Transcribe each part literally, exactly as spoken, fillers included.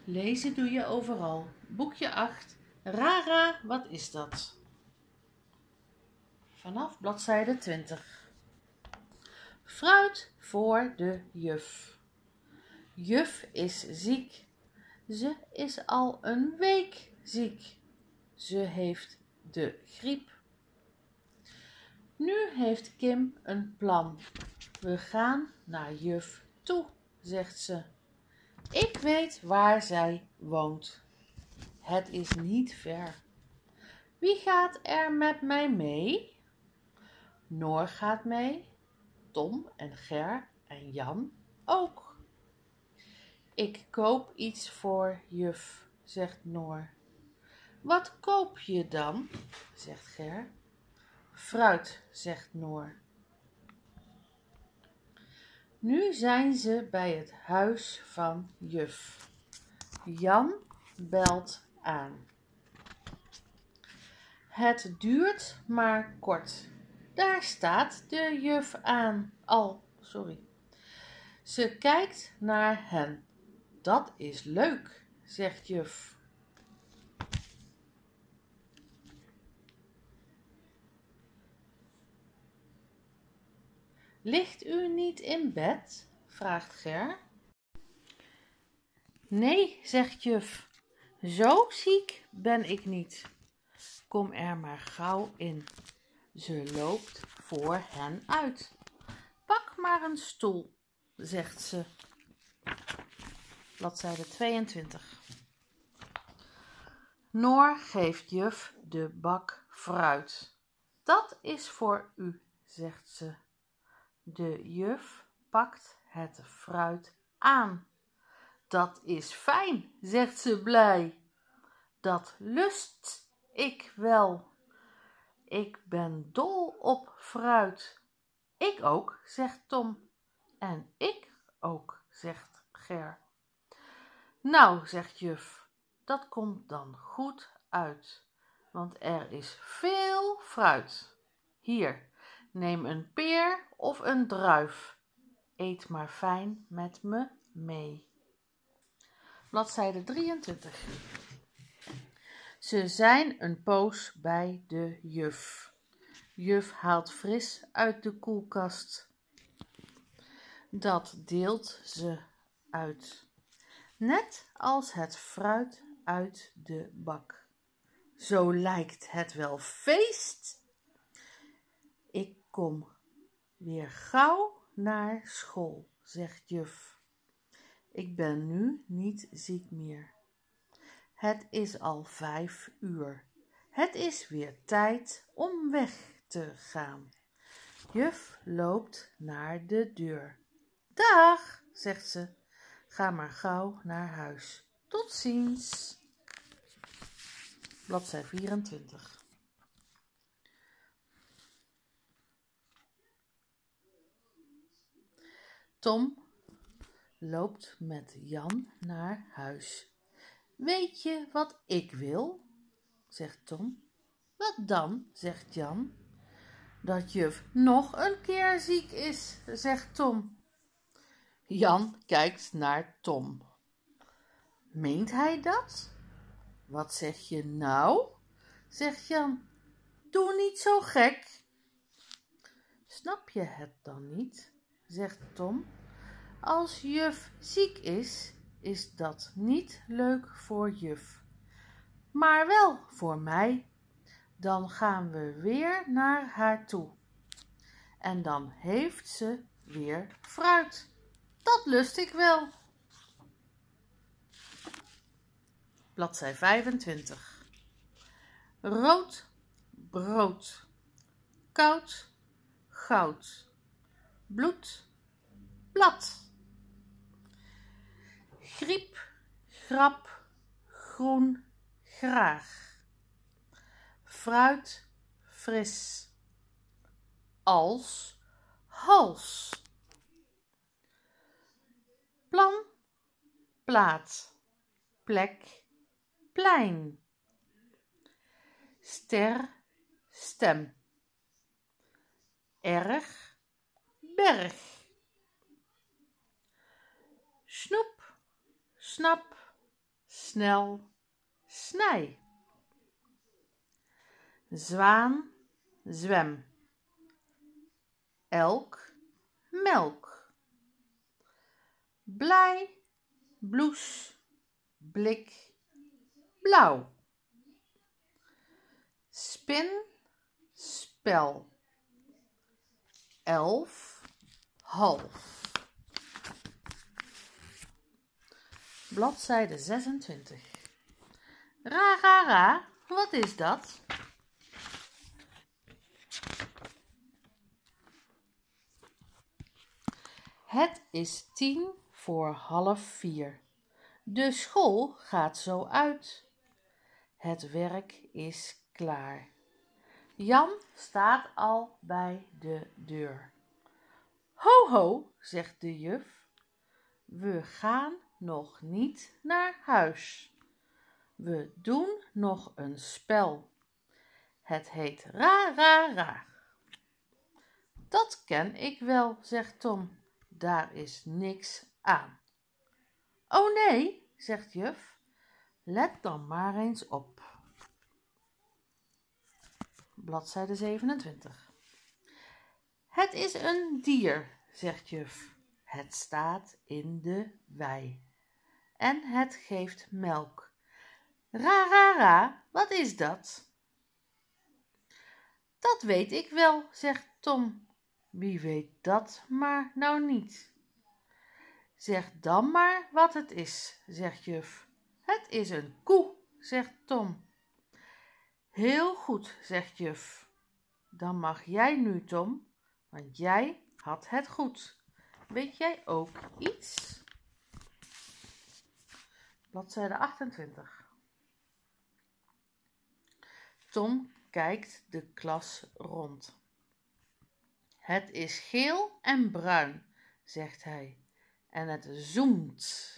Lezen doe je overal. Boekje acht. Rara, wat is dat? Vanaf bladzijde twintig. Fruit voor de juf. Juf is ziek. Ze is al een week ziek. Ze heeft de griep. Nu heeft Kim een plan. We gaan naar juf toe, zegt ze. Ik weet waar zij woont. Het is niet ver. Wie gaat er met mij mee? Noor gaat mee, Tom en Ger en Jan ook. Ik koop iets voor juf, zegt Noor. Wat koop je dan? Zegt Ger. Fruit, zegt Noor. Nu zijn ze bij het huis van juf. Jan belt aan. Het duurt maar kort. Daar staat de juf aan. Al, sorry. Ze kijkt naar hen. Dat is leuk, zegt juf. Ligt u niet in bed? Vraagt Ger. Nee, zegt juf. Zo ziek ben ik niet. Kom er maar gauw in. Ze loopt voor hen uit. Pak maar een stoel, zegt ze. Bladzijde tweeëntwintig. Noor geeft juf de bak fruit. Dat is voor u, zegt ze. De juf pakt het fruit aan. Dat is fijn, zegt ze blij. Dat lust ik wel. Ik ben dol op fruit. Ik ook, zegt Tom. En ik ook, zegt Ger. Nou, zegt juf, dat komt dan goed uit, want er is veel fruit. Hier, neem een peer of een druif. Eet maar fijn met me mee. Bladzijde drieëntwintig. Ze zijn een poos bij de juf. Juf haalt fris uit de koelkast. Dat deelt ze uit. Net als het fruit uit de bak. Zo lijkt het wel feest. Ik kom weer gauw naar school, zegt juf. Ik ben nu niet ziek meer. Het is al vijf uur. Het is weer tijd om weg te gaan. Juf loopt naar de deur. Dag, zegt ze. Ga maar gauw naar huis. Tot ziens. Bladzijde vierentwintig. Tom loopt met Jan naar huis. Weet je wat ik wil? Zegt Tom. Wat dan? Zegt Jan. Dat juf nog een keer ziek is, zegt Tom. Jan kijkt naar Tom. Meent hij dat? Wat zeg je nou? Zegt Jan. Doe niet zo gek. Snap je het dan niet? Zegt Tom. Als juf ziek is, is dat niet leuk voor juf, maar wel voor mij. Dan gaan we weer naar haar toe. En dan heeft ze weer fruit. Dat lust ik wel. Bladzijde vijfentwintig. Rood brood. Koud goud. Bloed blad. Griep grap groen graag. Fruit fris. Als hals. Plan plaat. Plek plein. Ster stem. Erg berg. Snoep snap snel, snij. Zwaan, zwem. Elk, melk. Blij, bloes, blik, blauw. Spin, spel. Elf, half. Bladzijde zesentwintig. Ra, ra, ra, wat is dat? Het is tien voor half vier. De school gaat zo uit. Het werk is klaar. Jan staat al bij de deur. Ho, ho, zegt de juf. We gaan nog niet naar huis. We doen nog een spel. Het heet ra, ra, ra. Dat ken ik wel, zegt Tom. Daar is niks aan. Oh nee, zegt juf. Let dan maar eens op. Bladzijde zevenentwintig. Het is een dier, zegt juf. Het staat in de wei. En het geeft melk. Ra, ra, ra, wat is dat? Dat weet ik wel, zegt Tom. Wie weet dat maar nou niet. Zeg dan maar wat het is, zegt juf. Het is een koe, zegt Tom. Heel goed, zegt juf. Dan mag jij nu, Tom, want jij had het goed. Weet jij ook iets? Bladzijde achtentwintig. Tom kijkt de klas rond. Het is geel en bruin, zegt hij, en het zoemt.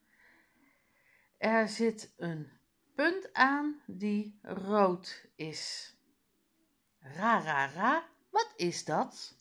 Er zit een punt aan die rood is. Ra, ra, ra, wat is dat?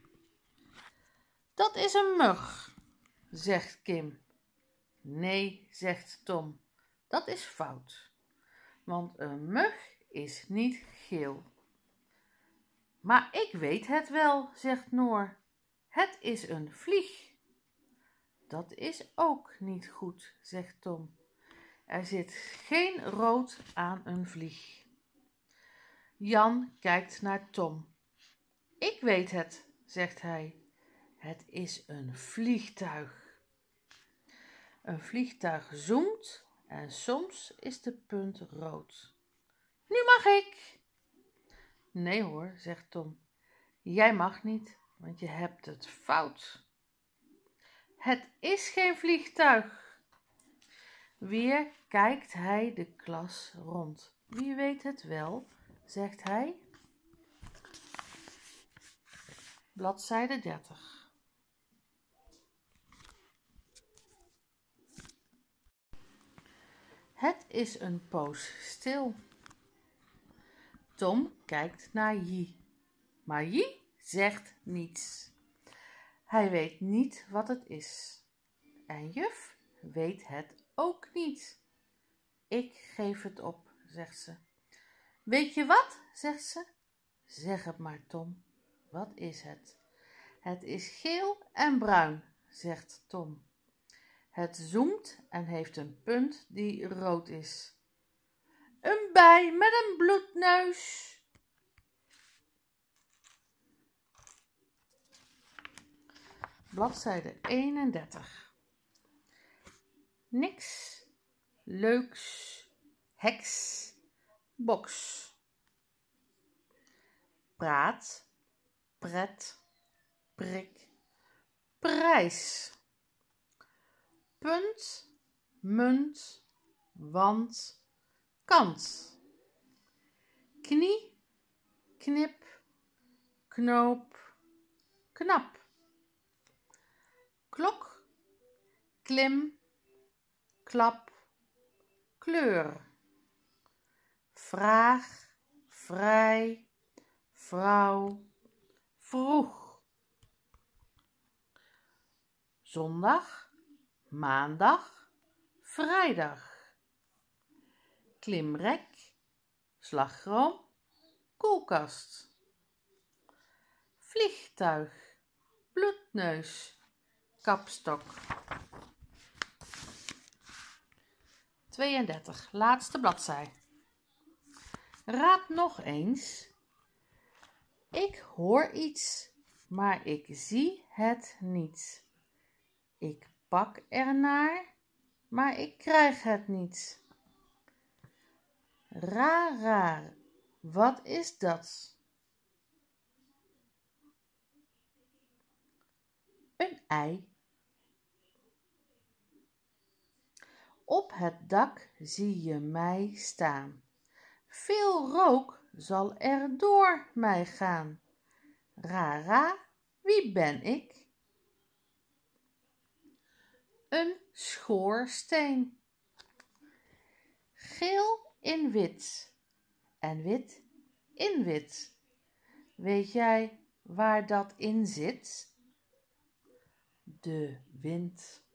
Dat is een mug, zegt Kim. Nee, zegt Tom, dat is fout, want een mug is niet geel. Maar ik weet het wel, zegt Noor. Het is een vlieg. Dat is ook niet goed, zegt Tom. Er zit geen rood aan een vlieg. Jan kijkt naar Tom. Ik weet het, zegt hij. Het is een vliegtuig. Een vliegtuig zoemt en soms is de punt rood. Nu mag ik. Nee hoor, zegt Tom. Jij mag niet, want je hebt het fout. Het is geen vliegtuig. Weer kijkt hij de klas rond. Wie weet het wel, zegt hij. Bladzijde dertig. Het is een poos stil. Tom kijkt naar Jie, maar Jie zegt niets. Hij weet niet wat het is. En juf weet het ook niet. Ik geef het op, zegt ze. Weet je wat, zegt ze. Zeg het maar, Tom. Wat is het? Het is geel en bruin, zegt Tom. Het zoemt en heeft een punt die rood is. Een bij met een bloedneus. Bladzijde eenendertig. Niks, leuks, heks, boks. Praat, pret, prik, prijs. Punt, munt, wand, kant. Knie, knip, knoop, knap. Klok, klim, klap, kleur. Vraag, vrij, vrouw, vroeg. Zondag, maandag, vrijdag. klimrek, slagroom, koelkast. Vliegtuig, bloedneus, kapstok. tweeëndertig, laatste bladzij. Raad nog eens. Ik hoor iets, maar ik zie het niet. Ik pak ernaar, maar ik krijg het niet. Raar, raar, wat is dat? Een ei. Op het dak zie je mij staan. Veel rook zal er door mij gaan. Ra, ra, wie ben ik? Een schoorsteen. Geel in wit en wit in wit. Weet jij waar dat in zit? De wind.